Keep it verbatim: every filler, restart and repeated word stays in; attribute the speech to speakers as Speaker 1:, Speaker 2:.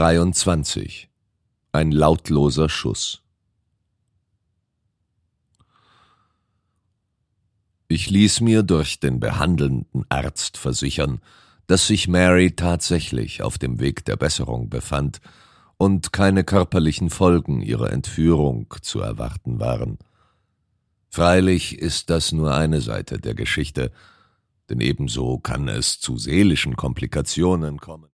Speaker 1: dreiundzwanzig. Ein lautloser Schuss. Ich ließ mir durch den behandelnden Arzt versichern, dass sich Mary tatsächlich auf dem Weg der Besserung befand und keine körperlichen Folgen ihrer Entführung zu erwarten waren. Freilich ist das nur eine Seite der Geschichte, denn ebenso kann es zu seelischen Komplikationen kommen.